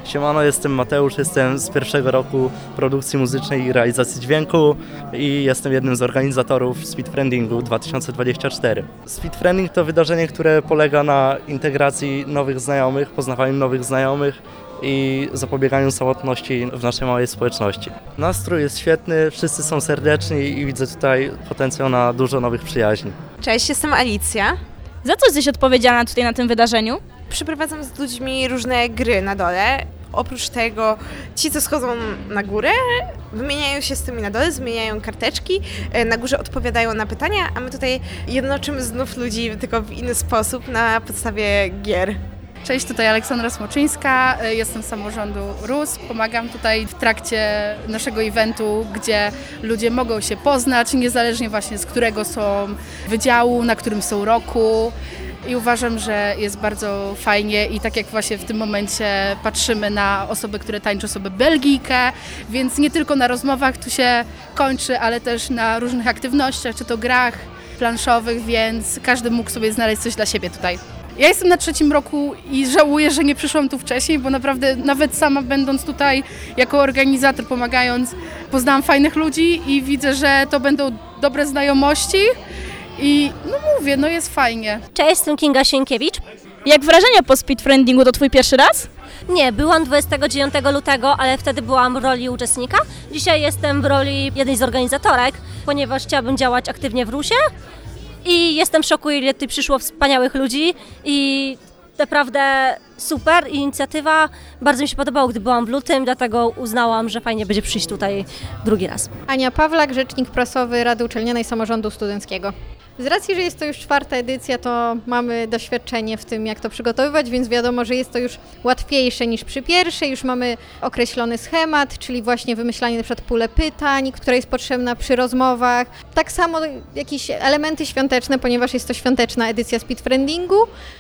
Siemano, jestem Mateusz, jestem z pierwszego roku produkcji muzycznej i realizacji dźwięku i jestem jednym z organizatorów Speedfriendingu 2024. Speedfriending to wydarzenie, które polega na integracji nowych znajomych, poznawaniu nowych znajomych i zapobieganiu samotności w naszej małej społeczności. Nastrój jest świetny, wszyscy są serdeczni i widzę tutaj potencjał na dużo nowych przyjaźni. Cześć, jestem Alicja. Za co jesteś odpowiedzialna tutaj na tym wydarzeniu? Przyprowadzam z ludźmi różne gry na dole. Oprócz tego ci, co schodzą na górę, wymieniają się z tymi na dole, zmieniają karteczki, na górze odpowiadają na pytania, a my tutaj jednoczymy znów ludzi, tylko w inny sposób, na podstawie gier. Cześć, tutaj Aleksandra Smoczyńska, jestem z samorządu RUS. Pomagam tutaj w trakcie naszego eventu, gdzie ludzie mogą się poznać, niezależnie właśnie z którego są wydziału, na którym są roku. I uważam, że jest bardzo fajnie i tak jak właśnie w tym momencie patrzymy na osoby, które tańczą sobie Belgijkę, więc nie tylko na rozmowach tu się kończy, ale też na różnych aktywnościach, czy to grach planszowych, więc każdy mógł sobie znaleźć coś dla siebie tutaj. Ja jestem na 3. roku i żałuję, że nie przyszłam tu wcześniej, bo naprawdę nawet sama będąc tutaj jako organizator, pomagając, poznałam fajnych ludzi i widzę, że to będą dobre znajomości i mówię, jest fajnie. Cześć, jestem Kinga Sienkiewicz. Jak wrażenia po Speedfriendingu, to twój pierwszy raz? Nie, byłam 29 lutego, ale wtedy byłam w roli uczestnika. Dzisiaj jestem w roli jednej z organizatorek, ponieważ chciałabym działać aktywnie w RUS-ie. I jestem w szoku, ile tutaj przyszło wspaniałych ludzi i naprawdę super inicjatywa. Bardzo mi się podobało, gdy byłam w lutym, dlatego uznałam, że fajnie będzie przyjść tutaj drugi raz. Ania Pawlak, rzecznik prasowy Rady Uczelnianej Samorządu Studenckiego. Z racji, że jest to już 4. edycja, to mamy doświadczenie w tym, jak to przygotowywać, więc wiadomo, że jest to już łatwiejsze niż przy pierwszej. Już mamy określony schemat, czyli właśnie wymyślanie np. pulę pytań, która jest potrzebna przy rozmowach. Tak samo jakieś elementy świąteczne, ponieważ jest to świąteczna edycja Speedfriendingu.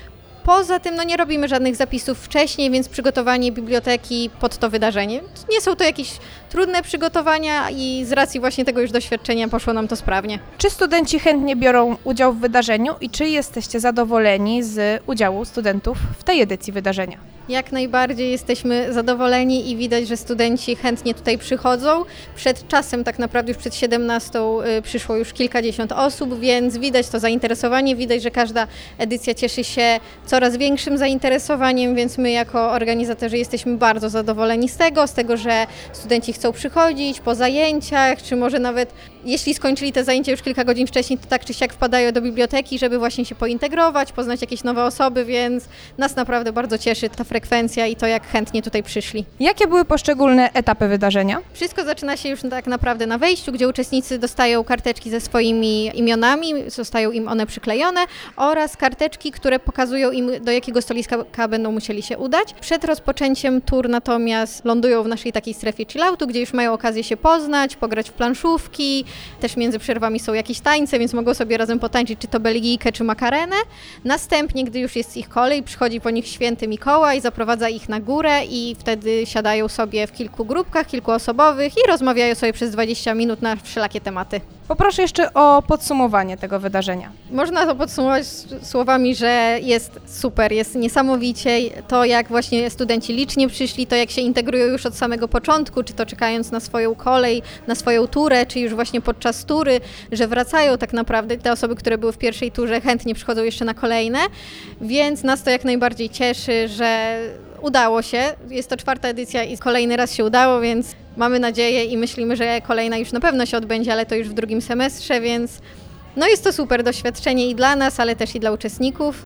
Poza tym nie robimy żadnych zapisów wcześniej, więc przygotowanie biblioteki pod to wydarzenie. Nie są to jakieś trudne przygotowania i z racji właśnie tego już doświadczenia poszło nam to sprawnie. Czy studenci chętnie biorą udział w wydarzeniu i czy jesteście zadowoleni z udziału studentów w tej edycji wydarzenia? Jak najbardziej jesteśmy zadowoleni i widać, że studenci chętnie tutaj przychodzą. Przed czasem, tak naprawdę już przed 17 przyszło już kilkadziesiąt osób, więc widać to zainteresowanie, widać, że każda edycja cieszy się coraz większym zainteresowaniem, więc my jako organizatorzy jesteśmy bardzo zadowoleni z tego, że studenci chcą przychodzić po zajęciach, czy może nawet jeśli skończyli te zajęcia już kilka godzin wcześniej, to tak czy siak wpadają do biblioteki, żeby właśnie się pointegrować, poznać jakieś nowe osoby, więc nas naprawdę bardzo cieszy ta frekwencja i to, jak chętnie tutaj przyszli. Jakie były poszczególne etapy wydarzenia? Wszystko zaczyna się już tak naprawdę na wejściu, gdzie uczestnicy dostają karteczki ze swoimi imionami, zostają im one przyklejone oraz karteczki, które pokazują im, do jakiego stoliska będą musieli się udać. Przed rozpoczęciem tur natomiast lądują w naszej takiej strefie chilloutu, gdzie już mają okazję się poznać, pograć w planszówki, też między przerwami są jakieś tańce, więc mogą sobie razem potańczyć czy to belgijkę, czy makarenę. Następnie, gdy już jest ich kolej, przychodzi po nich święty Mikołaj, zaprowadza ich na górę i wtedy siadają sobie w kilku grupkach, kilkuosobowych i rozmawiają sobie przez 20 minut na wszelakie tematy. Poproszę jeszcze o podsumowanie tego wydarzenia. Można to podsumować słowami, że jest super, jest niesamowicie. To, jak właśnie studenci licznie przyszli, to jak się integrują już od samego początku, czy to czekając na swoją kolej, na swoją turę, czy już właśnie podczas tury, że wracają tak naprawdę. Te osoby, które były w pierwszej turze, chętnie przychodzą jeszcze na kolejne, więc nas to jak najbardziej cieszy, że udało się. Jest to 4. edycja i kolejny raz się udało, więc mamy nadzieję i myślimy, że kolejna już na pewno się odbędzie, ale to już w 2. semestrze, więc jest to super doświadczenie i dla nas, ale też i dla uczestników.